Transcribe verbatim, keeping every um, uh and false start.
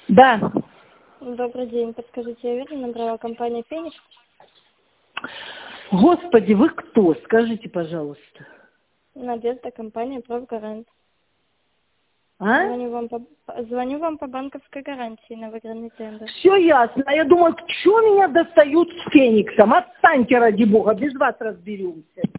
Да. Добрый день. Подскажите, я верно набрала компания «Феникс»? Господи, вы кто? Скажите, пожалуйста. Надежда, компания «Профгарант». А? Звоню вам по, звоню вам по банковской гарантии на выигранный тендер. Все ясно. А я думаю, что меня достают с Фениксом? Отстаньте, ради бога, без вас разберемся.